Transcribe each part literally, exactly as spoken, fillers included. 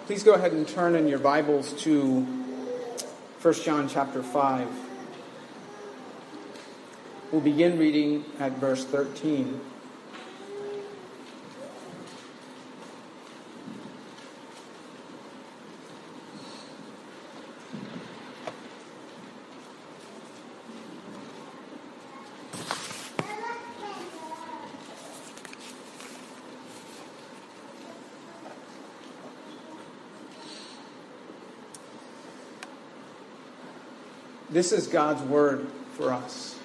Please go ahead and turn in your Bibles to First John chapter five. We'll begin reading at verse thirteen. This is God's word for us.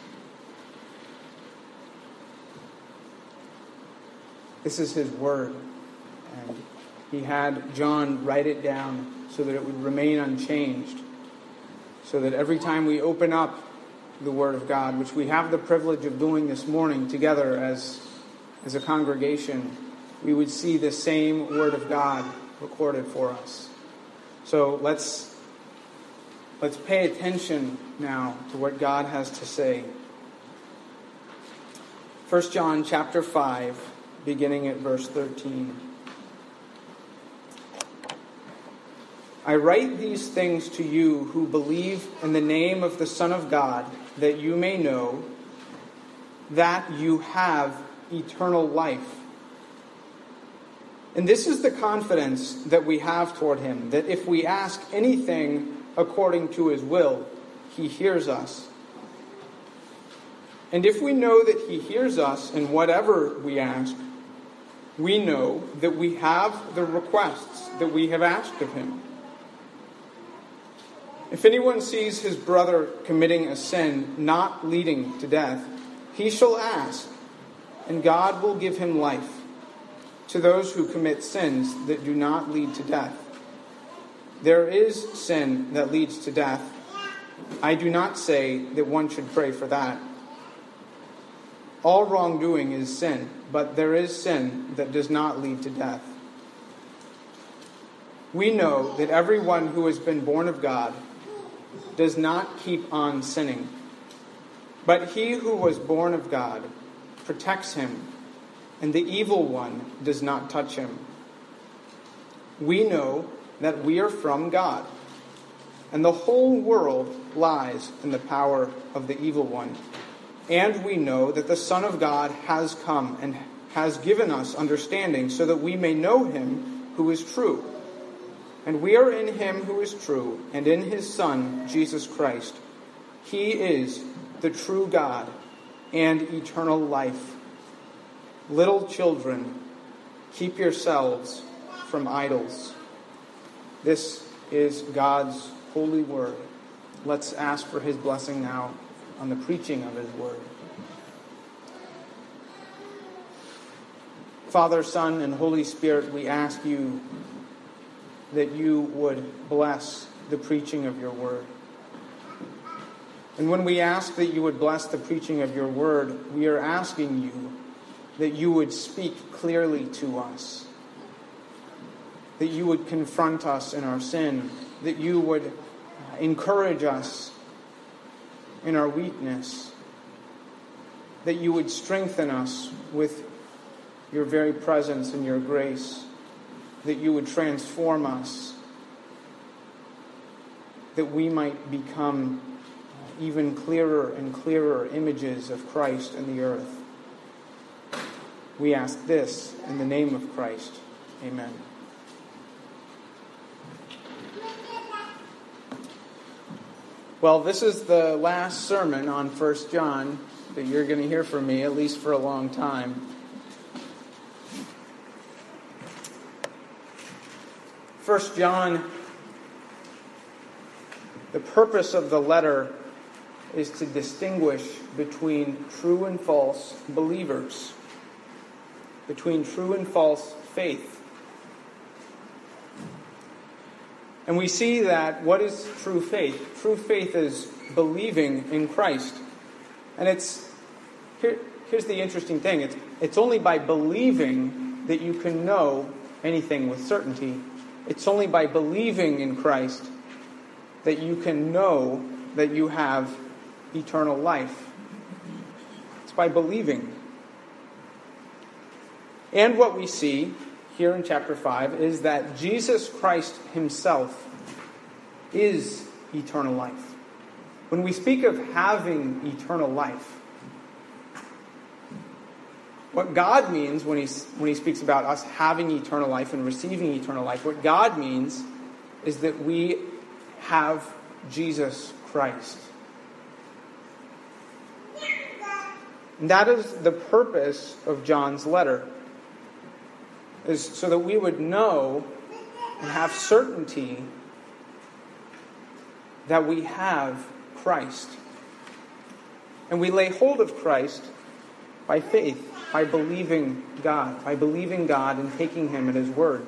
This is his word. And he had John write it down so that it would remain unchanged. So that every time we open up the word of God, which we have the privilege of doing this morning together as, as a congregation, we would see the same word of God recorded for us. So let's Let's pay attention now to what God has to say. First John chapter five, beginning at verse thirteen. I write these things to you who believe in the name of the Son of God, that you may know that you have eternal life. And this is the confidence that we have toward him, that if we ask anything according to his will, he hears us. And if we know that he hears us in whatever we ask, we know that we have the requests that we have asked of him. If anyone sees his brother committing a sin not leading to death, he shall ask, and God will give him life to those who commit sins that do not lead to death. There is sin that leads to death. I do not say that one should pray for that. All wrongdoing is sin, but there is sin that does not lead to death. We know that everyone who has been born of God does not keep on sinning. But he who was born of God protects him, and the evil one does not touch him. We know that we are from God, and the whole world lies in the power of the evil one. And we know that the Son of God has come and has given us understanding so that we may know him who is true. And we are in him who is true, and in his Son, Jesus Christ. He is the true God and eternal life. Little children, keep yourselves from idols. This is God's holy word. Let's ask for his blessing now on the preaching of his word. Father, Son, and Holy Spirit, we ask you that you would bless the preaching of your word. And when we ask that you would bless the preaching of your word, we are asking you that you would speak clearly to us, that you would confront us in our sin, that you would encourage us in our weakness, that you would strengthen us with your very presence and your grace, that you would transform us, that we might become even clearer and clearer images of Christ in the earth. We ask this in the name of Christ. Amen. Well, this is the last sermon on First John that you're going to hear from me, at least for a long time. First John, the purpose of the letter is to distinguish between true and false believers, between true and false faith. And we see that what is true faith? True faith is believing in Christ. And it's here, here's the interesting thing. It's, it's only by believing that you can know anything with certainty. It's only by believing in Christ that you can know that you have eternal life. It's by believing. And what we see here in chapter five is that Jesus Christ himself is eternal life. When we speak of having eternal life, what God means when he, when he speaks about us having eternal life and receiving eternal life, what God means is that we have Jesus Christ. And that is the purpose of John's letter, is so that we would know and have certainty that we have Christ. And we lay hold of Christ by faith, by believing God, by believing God and taking him at his word.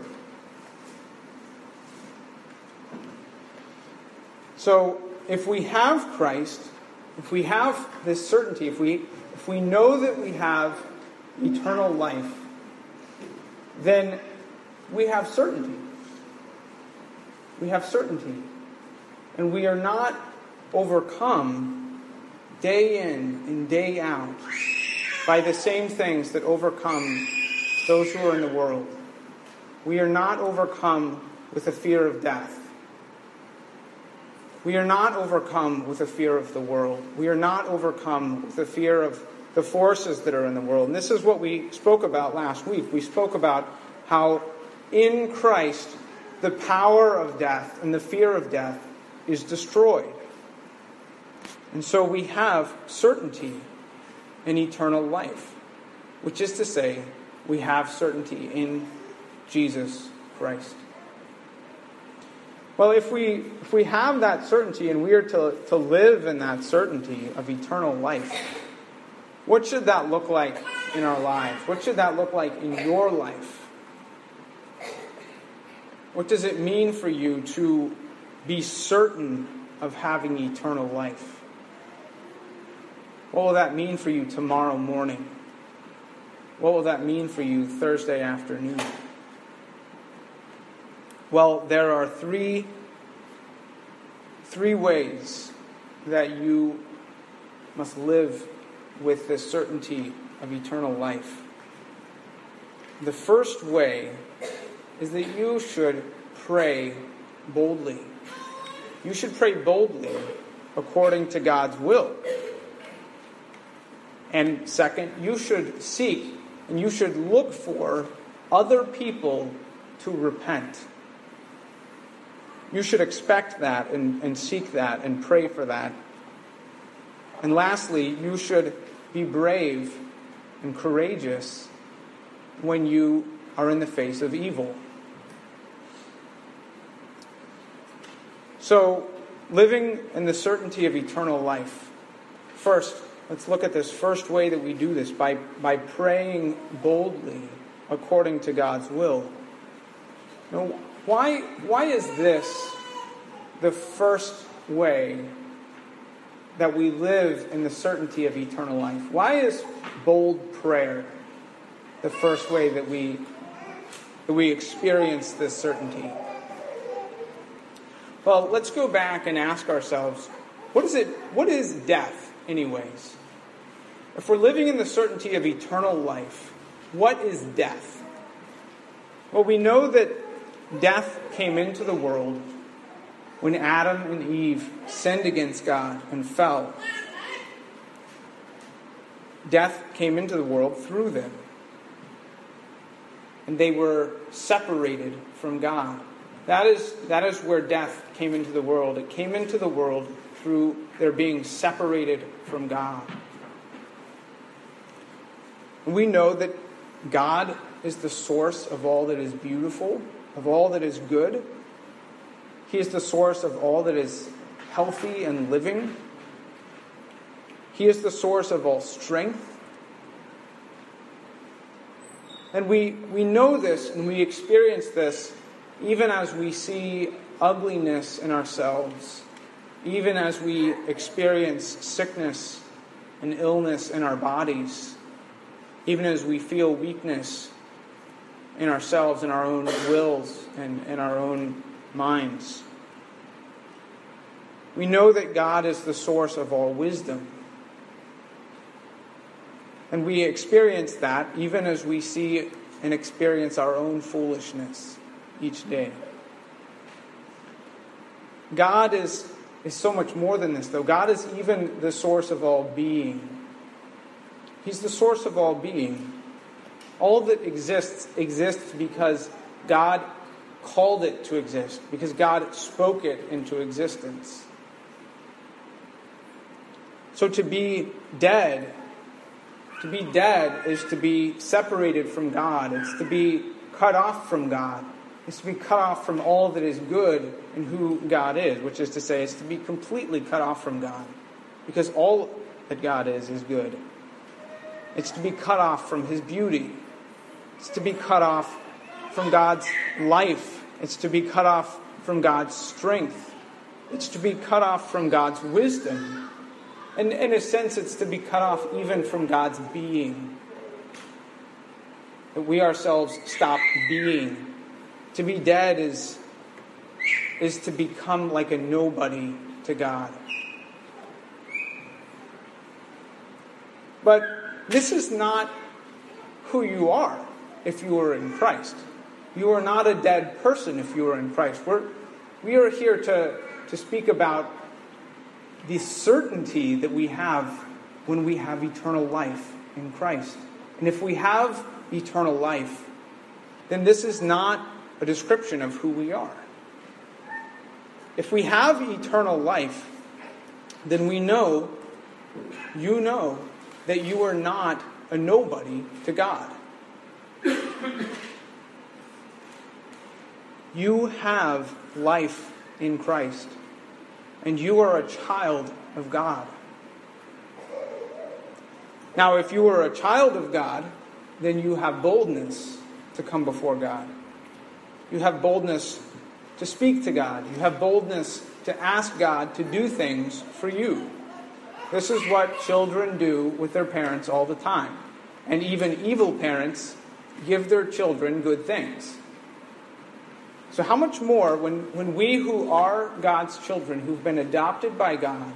So, if we have Christ, if we have this certainty, if we if we know that we have eternal life, then we have certainty. We have certainty. And we are not overcome day in and day out by the same things that overcome those who are in the world. We are not overcome with a fear of death. We are not overcome with a fear of the world. We are not overcome with the fear of the forces that are in the world. And this is what we spoke about last week. We spoke about how in Christ the power of death and the fear of death is destroyed. And so we have certainty in eternal life, which is to say, we have certainty in Jesus Christ. Well, if we if we have that certainty and we are to, to live in that certainty of eternal life, what should that look like in our lives? What should that look like in your life? What does it mean for you to be certain of having eternal life? What will that mean for you tomorrow morning? What will that mean for you Thursday afternoon? Well, there are three, three ways that you must live with this certainty of eternal life. The first way is that you should pray boldly. You should pray boldly according to God's will. And second, you should seek and you should look for other people to repent. You should expect that and, and seek that and pray for that. And lastly, you should be brave and courageous when you are in the face of evil. So, living in the certainty of eternal life. First, let's look at this first way that we do this, by, by praying boldly according to God's will. Now, why, why is this the first way that we live in the certainty of eternal life? Why is bold prayer the first way that we, that we experience this certainty? Well, let's go back and ask ourselves, what is it? What is death, anyways? If we're living in the certainty of eternal life, what is death? Well, we know that death came into the world when Adam and Eve sinned against God and fell. Death came into the world through them. And they were separated from God. That is, that is where death came into the world. It came into the world through their being separated from God. And we know that God is the source of all that is beautiful, of all that is good. He is the source of all that is healthy and living. He is the source of all strength. And we, we know this and we experience this even as we see ugliness in ourselves, even as we experience sickness and illness in our bodies, even as we feel weakness in ourselves, in our own wills and in our own minds. We know that God is the source of all wisdom. And we experience that even as we see and experience our own foolishness each day. God is, is so much more than this, though. God is even the source of all being. He's the source of all being. All that exists exists because God called it to exist, because God spoke it into existence. So to be dead, to be dead is to be separated from God. It's to be cut off from God. It's to be cut off from all that is good and who God is, which is to say, it's to be completely cut off from God, because all that God is is good. It's to be cut off from His beauty. It's to be cut off from God's life. It's to be cut off from God's strength. It's to be cut off from God's wisdom. And in a sense, it's to be cut off even from God's being. That we ourselves stop being. To be dead is, is to become like a nobody to God. But this is not who you are if you are in Christ. You are not a dead person if you are in Christ. We're, we are here to, to speak about the certainty that we have when we have eternal life in Christ. And if we have eternal life, then this is not a description of who we are. If we have eternal life, then we know, you know, that you are not a nobody to God. You have life in Christ, and you are a child of God. Now, if you are a child of God, then you have boldness to come before God. You have boldness to speak to God. You have boldness to ask God to do things for you. This is what children do with their parents all the time. And even evil parents give their children good things. So how much more when, when we who are God's children, who've been adopted by God,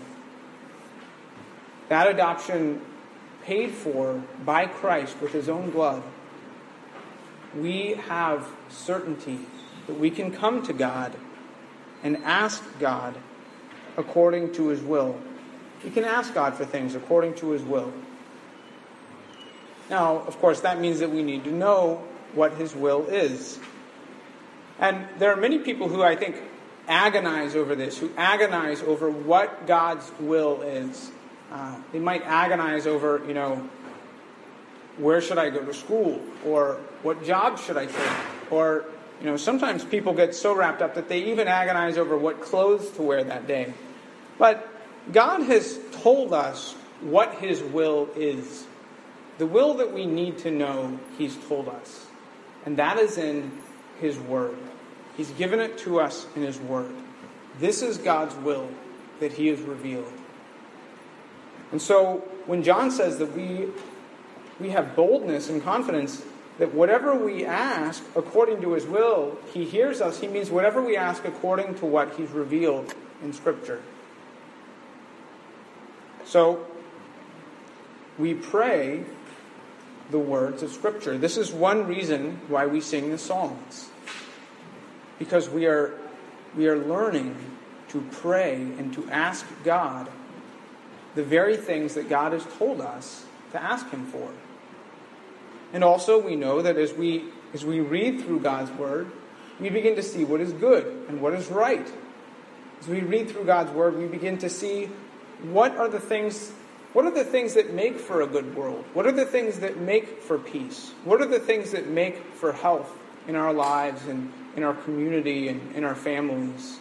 that adoption paid for by Christ with His own blood, we have certainty that we can come to God and ask God according to His will. We can ask God for things according to His will. Now, of course, that means that we need to know what His will is. And there are many people who, I think, agonize over this, who agonize over what God's will is. Uh, they might agonize over, you know, where should I go to school? Or what job should I take? Or, you know, sometimes people get so wrapped up that they even agonize over what clothes to wear that day. But God has told us what His will is. The will that we need to know, He's told us. And that is in His Word. He's given it to us in His Word. This is God's will that He has revealed. And so when John says that we, we have boldness and confidence that whatever we ask according to His will, He hears us, He means whatever we ask according to what He's revealed in Scripture. So we pray the words of Scripture. This is one reason why we sing the Psalms. Because we are, we are learning to pray and to ask God the very things that God has told us to ask Him for. And also we know that as we, as we read through God's Word, we begin to see what is good and what is right. As we read through God's Word, we begin to see what are the things What are the things that make for a good world? What are the things that make for peace? What are the things that make for health in our lives and in our community and in our families?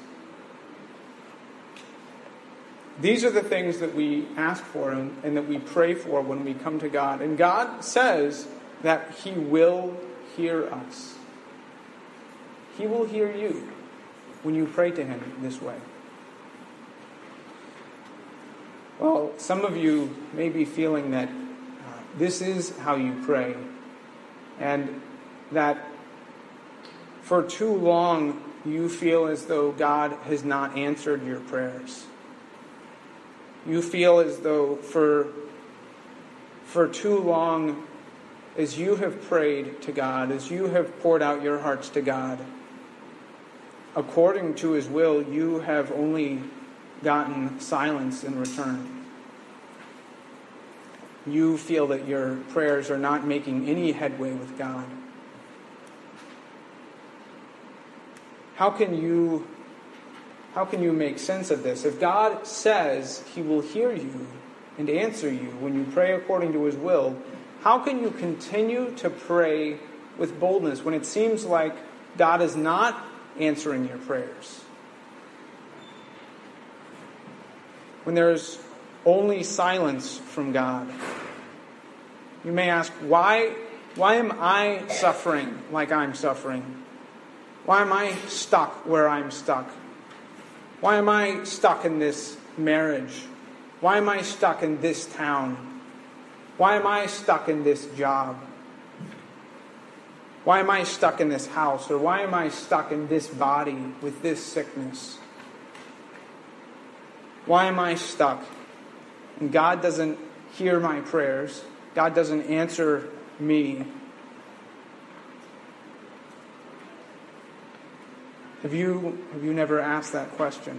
These are the things that we ask for and, and that we pray for when we come to God. And God says that He will hear us. He will hear you when you pray to Him this way. Well, some of you may be feeling that uh, this is how you pray, and that for too long you feel as though God has not answered your prayers. You feel as though for, for too long as you have prayed to God, as you have poured out your hearts to God, according to His will, you have only gotten silence in return. You feel that your prayers are not making any headway with God. How can you, how can you make sense of this? If God says He will hear you and answer you when you pray according to His will, how can you continue to pray with boldness when it seems like God is not answering your prayers? When there's only silence from God. You may ask, why, why am I suffering like I'm suffering? Why am I stuck where I'm stuck? Why am I stuck in this marriage? Why am I stuck in this town? Why am I stuck in this job? Why am I stuck in this house? Or why am I stuck in this body with this sickness? Why am I stuck? And God doesn't hear my prayers. God doesn't answer me. Have you, have you never asked that question?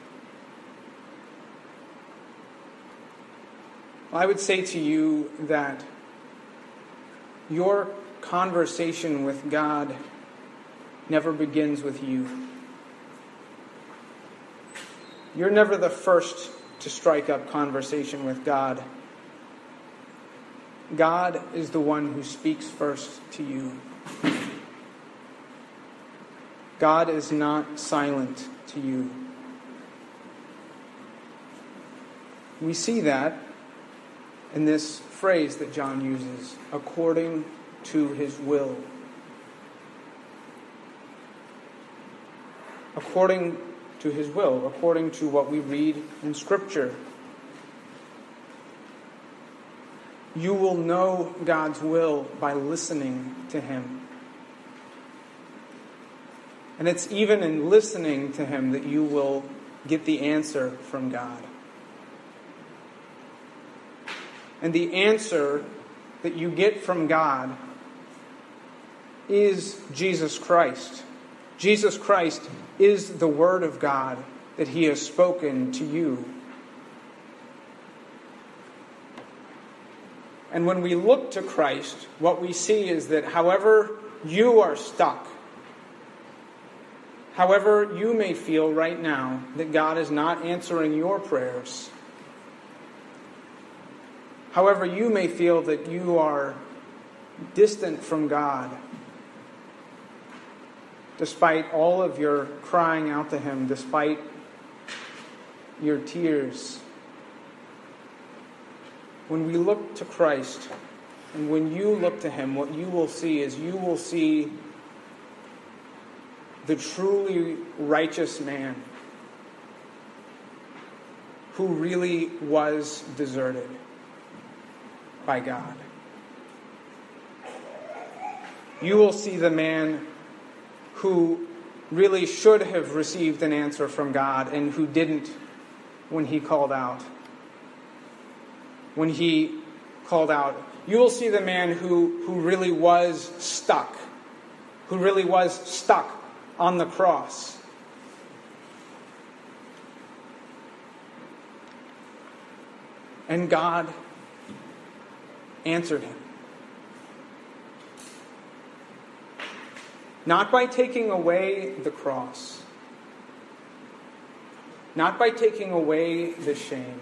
Well, I would say to you that your conversation with God never begins with you. You're never the first to strike up conversation with God. God is the one who speaks first to you. God is not silent to you. We see that in this phrase that John uses, according to His will. According to His will, according to what we read in Scripture. You will know God's will by listening to Him. And it's even in listening to Him that you will get the answer from God. And the answer that you get from God is Jesus Christ. Jesus Christ is the Word of God that He has spoken to you. And when we look to Christ, what we see is that however you are stuck, however you may feel right now that God is not answering your prayers, however you may feel that you are distant from God, despite all of your crying out to Him, despite your tears, when we look to Christ, and when you look to Him, what you will see is you will see the truly righteous man who really was deserted by God. You will see the man who really should have received an answer from God and who didn't when he called out. When he called out. You will see the man who, who really was stuck. Who really was stuck on the cross. And God answered him. Not by taking away the cross. Not by taking away the shame.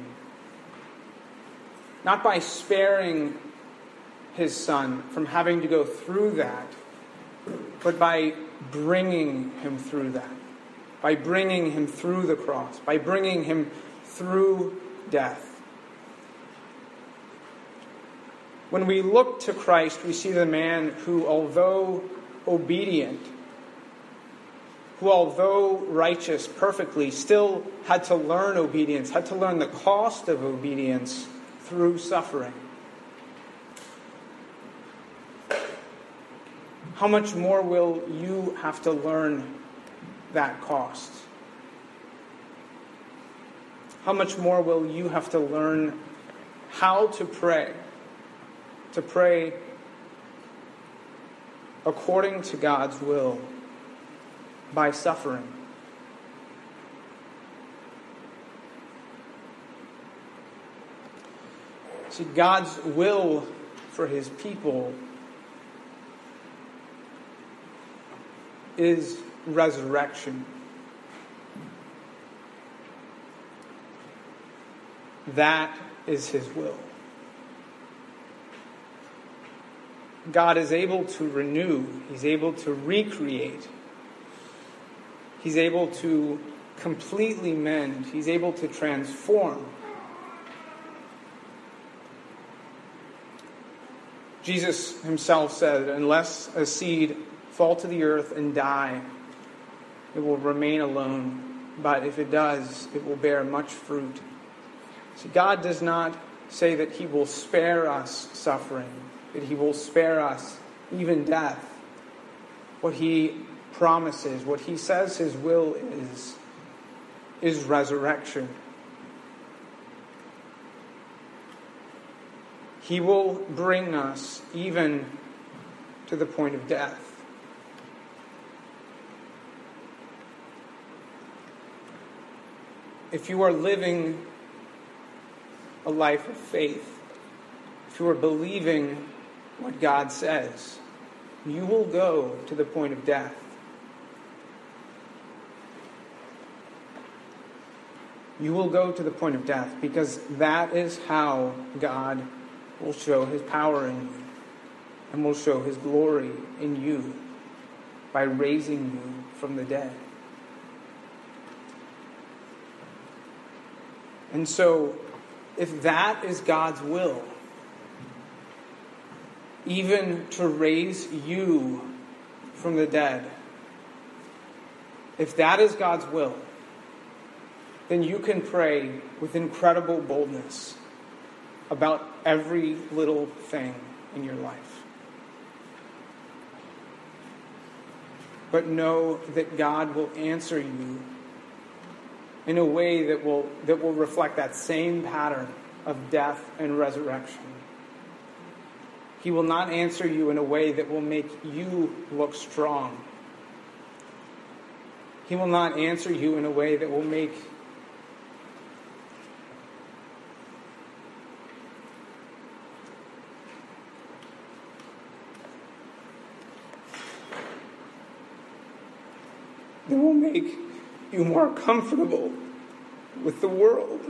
Not by sparing His Son from having to go through that, but by bringing Him through that. By bringing Him through the cross. By bringing Him through death. When we look to Christ, we see the man who, although obedient, who although righteous perfectly, still had to learn obedience, had to learn the cost of obedience through suffering. How much more will you have to learn that cost? How much more will you have to learn how to pray? To pray according to God's will by suffering. See, God's will for his people is resurrection. That is his will. God is able to renew. He's able to recreate. He's able to completely mend. He's able to transform. Jesus himself said, unless a seed fall to the earth and die, it will remain alone. But if it does, it will bear much fruit. See, God does not say that he will spare us suffering, that he will spare us even death. What he promises, what he says his will is, is resurrection. He will bring us even to the point of death. If you are living a life of faith, if you are believing what God says, you will go to the point of death. You will go to the point of death because that is how God will show his power in you and will show his glory in you by raising you from the dead. And so, if that is God's will, even to raise you from the dead, if that is God's will, then you can pray with incredible boldness about every little thing in your life. But know that God will answer you in a way that will that will reflect that same pattern of death and resurrection. He will not answer you in a way that will make you look strong. He will not answer you in a way that will make that will make you more comfortable with the world.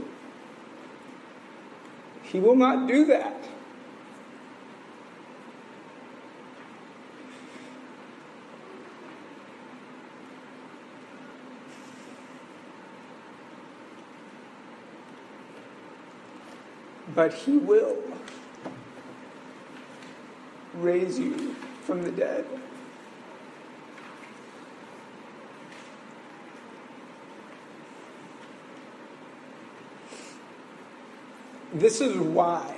He will not do that. But he will raise you from the dead. This is why.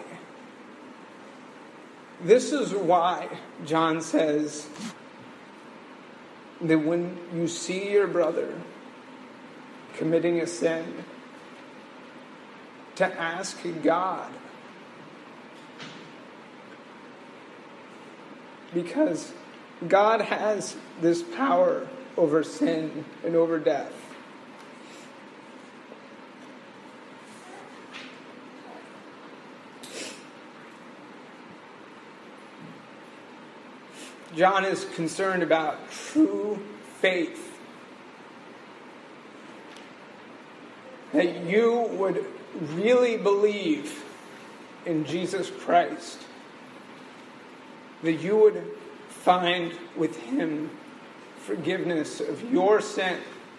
This is why John says that when you see your brother committing a sin, to ask God. Because God has this power over sin and over death. John is concerned about true faith. That you would really believe in Jesus Christ. That you would find with him forgiveness of your sin.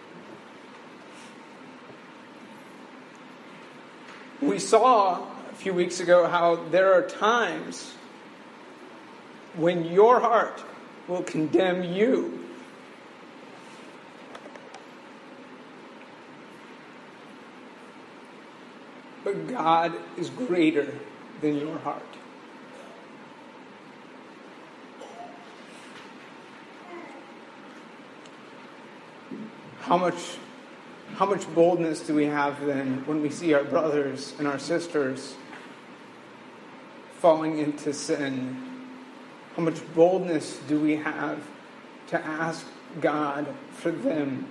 We saw a few weeks ago how there are times when your heart will condemn you. But God is greater than your heart. How much, how much boldness do we have then when we see our brothers and our sisters falling into sin How much boldness do we have to ask God for them?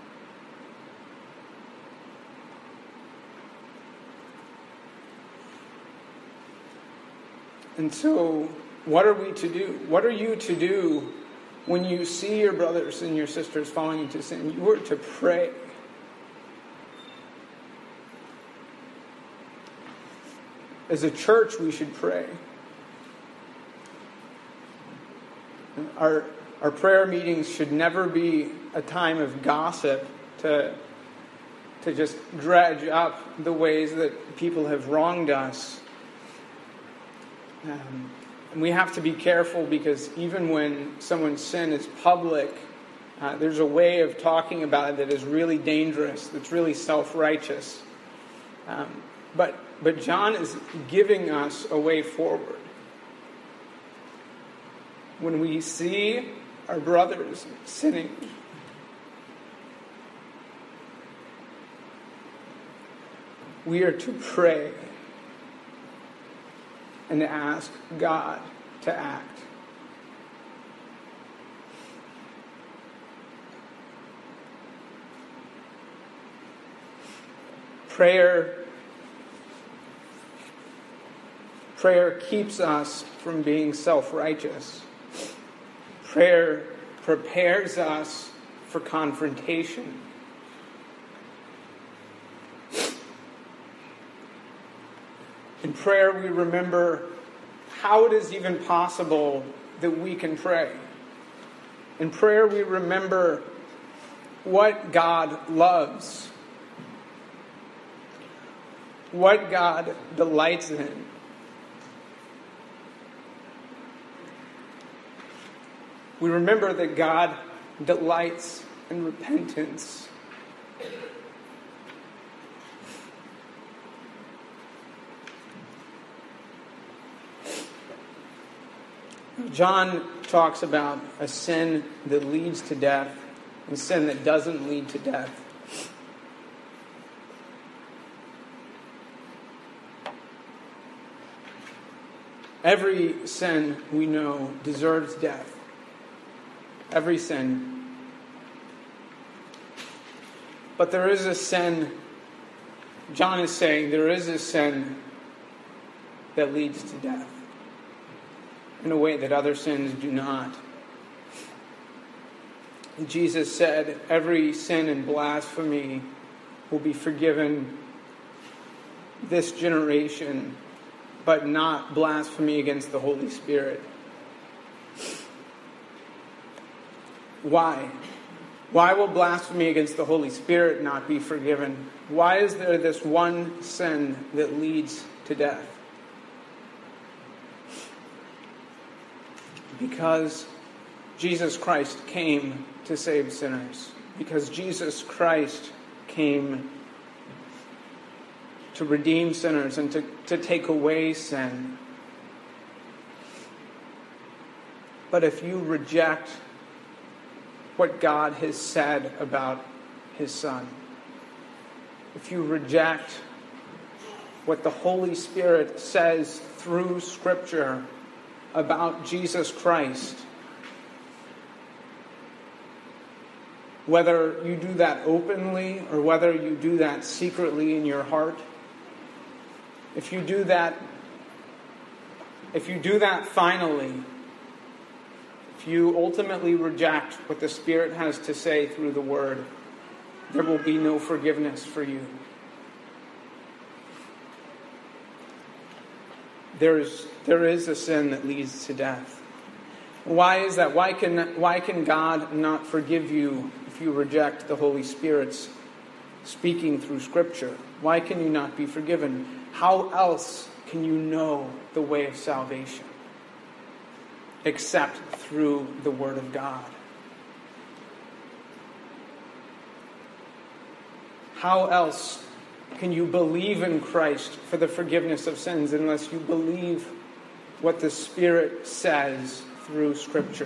And so, what are we to do? What are you to do when you see your brothers and your sisters falling into sin? You are to pray. As a church, we should pray. Our, our prayer meetings should never be a time of gossip to, to just dredge up the ways that people have wronged us. Um, and we have to be careful, because even when someone's sin is public, uh, there's a way of talking about it that is really dangerous, that's really self-righteous. Um, but, but John is giving us a way forward. When we see our brothers sinning, we are to pray and to ask God to act. Prayer, prayer keeps us from being self-righteous. Prayer prepares us for confrontation. In prayer, we remember how it is even possible that we can pray. In prayer, we remember what God loves, what God delights in. We remember that God delights in repentance. John talks about a sin that leads to death and sin that doesn't lead to death. Every sin we know deserves death. Every sin. But there is a sin, John is saying, there is a sin that leads to death in a way that other sins do not. Jesus said, every sin and blasphemy will be forgiven this generation, but not blasphemy against the Holy Spirit. Why? Why will blasphemy against the Holy Spirit not be forgiven? Why is there this one sin that leads to death? Because Jesus Christ came to save sinners. Because Jesus Christ came to redeem sinners and to, to take away sin. But if you reject what God has said about His Son, if you reject what the Holy Spirit says through Scripture about Jesus Christ, whether you do that openly or whether you do that secretly in your heart, if you do that, if you do that finally, if you ultimately reject what the Spirit has to say through the Word, there will be no forgiveness for you. There is, there is a sin that leads to death. Why is that? Why can, why can God not forgive you if you reject the Holy Spirit's speaking through Scripture? Why can you not be forgiven? How else can you know the way of salvation except through the Word of God? How else can you believe in Christ for the forgiveness of sins unless you believe what the Spirit says through Scripture?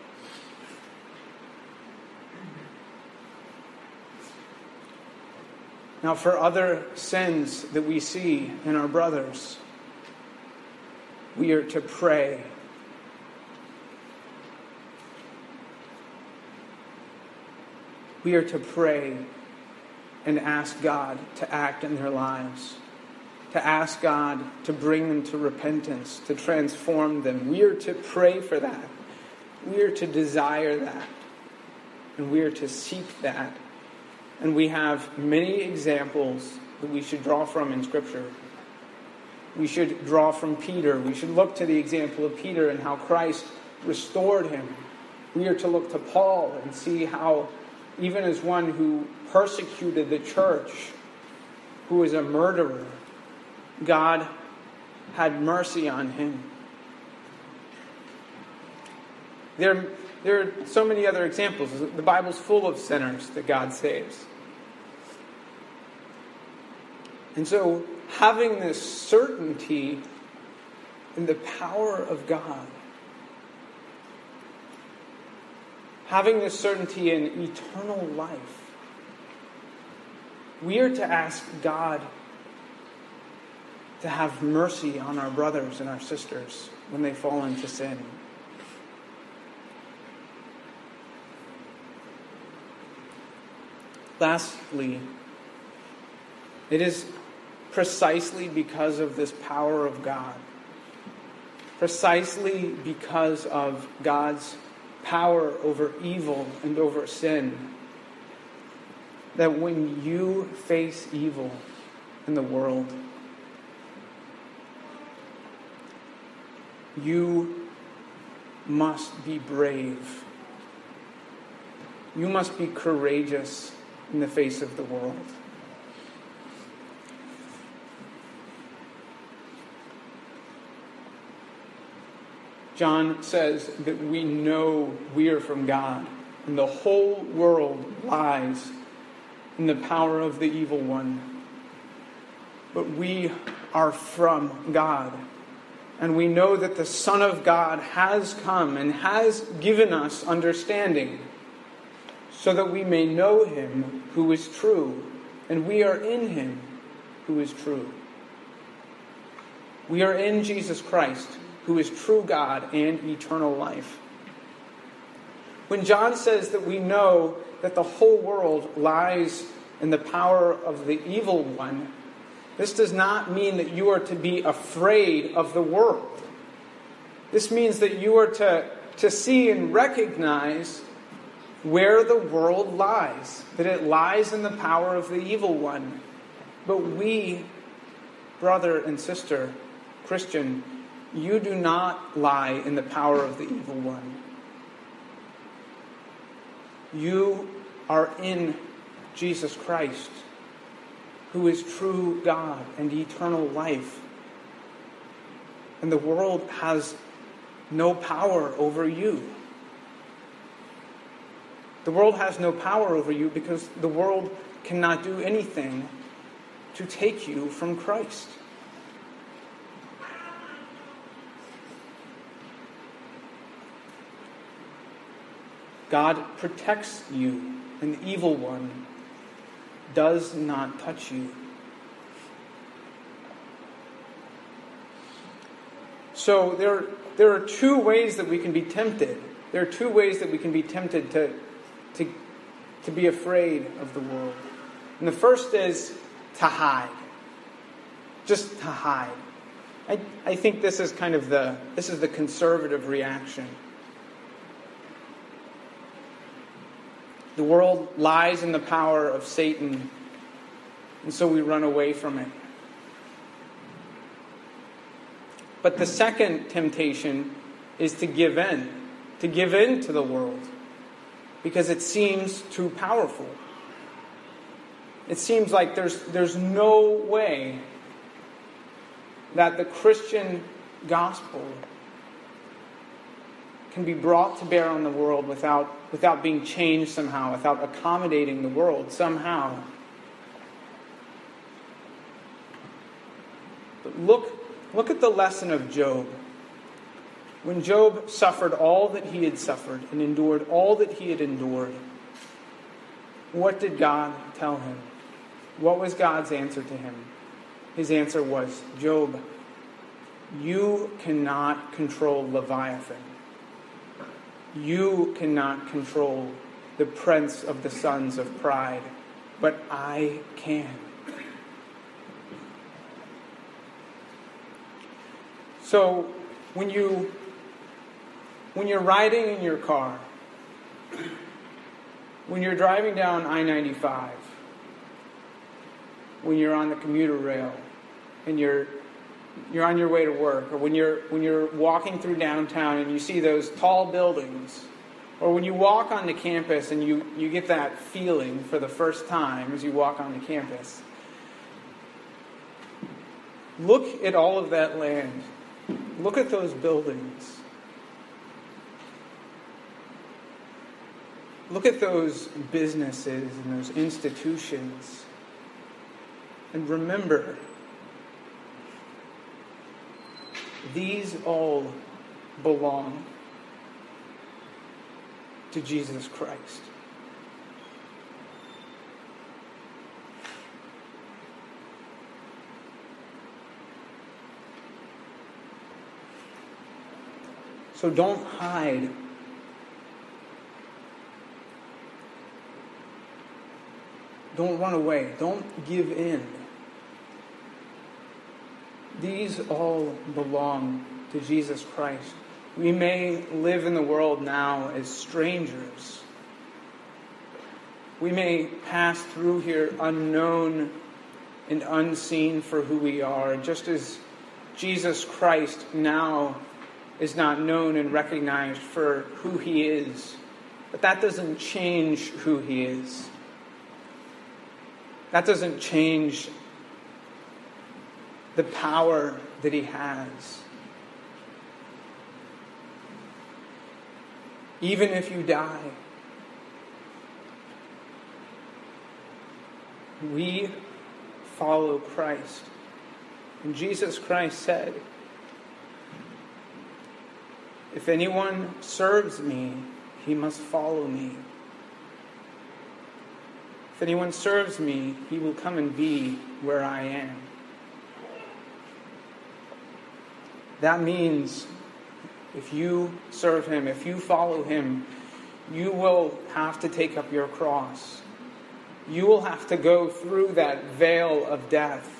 Now, for other sins that we see in our brothers, we are to pray We are to pray and ask God to act in their lives, to ask God to bring them to repentance, to transform them. We are to pray for that. We are to desire that. And we are to seek that. And we have many examples that we should draw from in Scripture. We should draw from Peter. We should look to the example of Peter and how Christ restored him. We are to look to Paul and see how, even as one who persecuted the church, who was a murderer, God had mercy on him. There, there are so many other examples. The Bible's full of sinners that God saves. And so, having this certainty in the power of God, having this certainty in eternal life, we are to ask God to have mercy on our brothers and our sisters when they fall into sin. Lastly, it is precisely because of this power of God, precisely because of God's power over evil and over sin, that when you face evil in the world, you must be brave. You must be courageous in the face of the world. John says that we know we are from God, and the whole world lies in the power of the evil one. But we are from God, and we know that the Son of God has come and has given us understanding, so that we may know him who is true, and we are in him who is true. We are in Jesus Christ, who is true God and eternal life. When John says that we know that the whole world lies in the power of the evil one, this does not mean that you are to be afraid of the world. This means that you are to, to see and recognize where the world lies, that it lies in the power of the evil one. But we, brother and sister, Christian, you do not lie in the power of the evil one. You are in Jesus Christ, who is true God and eternal life. And the world has no power over you. The world has no power over you because the world cannot do anything to take you from Christ. God protects you, and the evil one does not touch you. So there, there are two ways that we can be tempted. There are two ways that we can be tempted to, to, to be afraid of the world. And the first is to hide. Just to hide. I, I think this is kind of the, this is the conservative reaction. The world lies in the power of Satan, and so we run away from it. But the second temptation is to give in, to give in to the world, because it seems too powerful. It seems like there's, there's no way that the Christian gospel can be brought to bear on the world without, without being changed somehow, without accommodating the world somehow. But look, look at the lesson of Job. When Job suffered all that he had suffered and endured all that he had endured, what did God tell him? What was God's answer to him? His answer was, Job, you cannot control Leviathan. You cannot control the prince of the sons of pride, but I can. So when you when you're riding in your car, when you're driving down I ninety-five, when you're on the commuter rail and you're you're on your way to work, or when you're when you're walking through downtown and you see those tall buildings, or when you walk onto campus and you, you get that feeling for the first time as you walk onto campus, look at all of that land. Look at those buildings. Look at those businesses and those institutions. And remember, these all belong to Jesus Christ. So don't hide. Don't run away. Don't give in. These all belong to Jesus Christ. We may live in the world now as strangers. We may pass through here unknown and unseen for who we are, just as Jesus Christ now is not known and recognized for who he is. But that doesn't change who he is. That doesn't change the power that he has. Even if you die, we follow Christ. And Jesus Christ said, if anyone serves me, he must follow me. If anyone serves me, he will come and be where I am. That means if you serve him, if you follow him, you will have to take up your cross. You will have to go through that veil of death.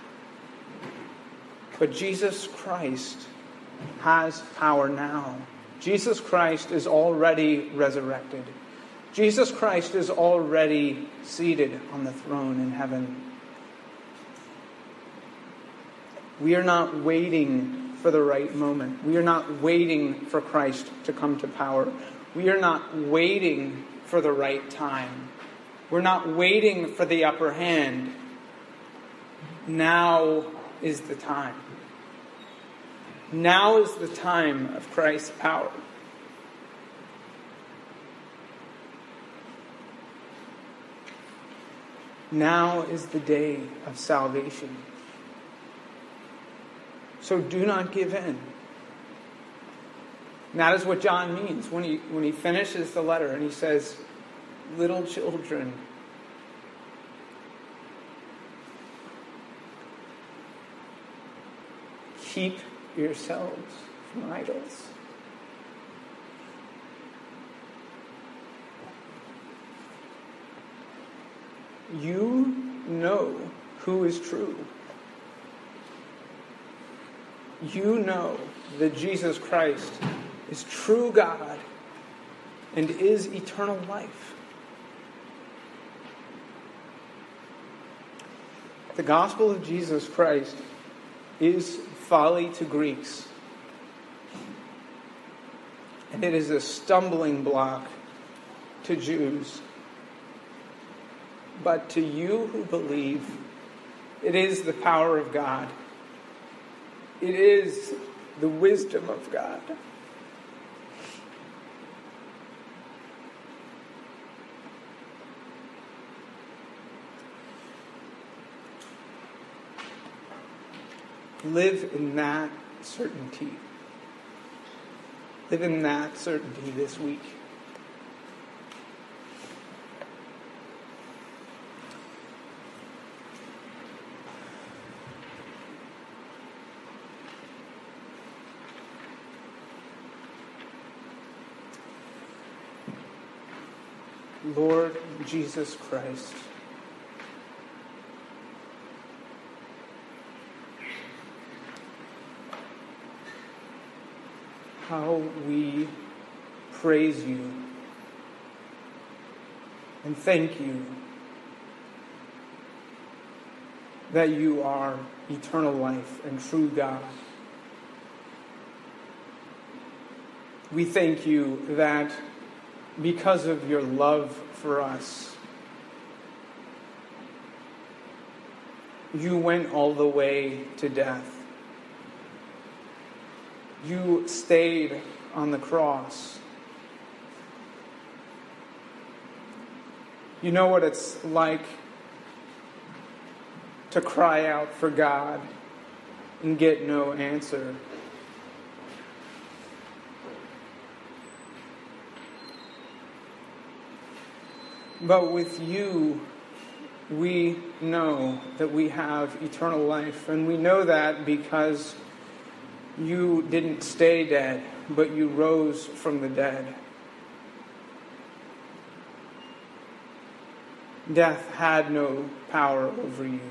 But Jesus Christ has power now. Jesus Christ is already resurrected. Jesus Christ is already seated on the throne in heaven. We are not waiting for the right moment. We are not waiting for Christ to come to power. We are not waiting for the right time. We're not waiting for the upper hand. Now is the time. Now is the time of Christ's power. Now is the day of salvation. So do not give in. And that is what John means when he when he finishes the letter and he says, little children, keep yourselves from idols. You know who is true. You know that Jesus Christ is true God and is eternal life. The gospel of Jesus Christ is folly to Greeks, and it is a stumbling block to Jews. But to you who believe, it is the power of God. It is the wisdom of God. Live in that certainty. Live in that certainty this week. Lord Jesus Christ. How we praise you and thank you that you are eternal life and true God. We thank you that because of your love for us, you went all the way to death. You stayed on the cross. You know what it's like to cry out for God and get no answer. But with you, we know that we have eternal life. And we know that because you didn't stay dead, but you rose from the dead. Death had no power over you.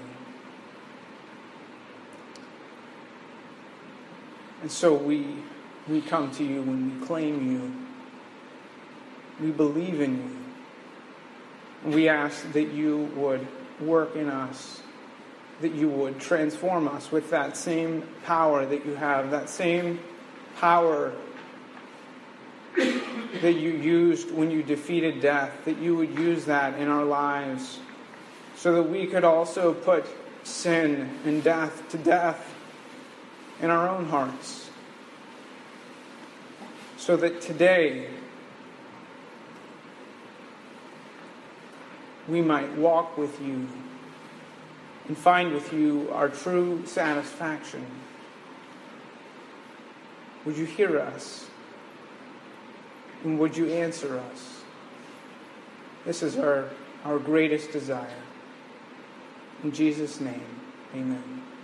And so we, we come to you and we claim you. We believe in you. We ask that you would work in us, that you would transform us with that same power that you have, that same power that you used when you defeated death, that you would use that in our lives so that we could also put sin and death to death in our own hearts. So that today we might walk with you and find with you our true satisfaction. Would you hear us? And would you answer us? This is our, our greatest desire. In Jesus' name, amen.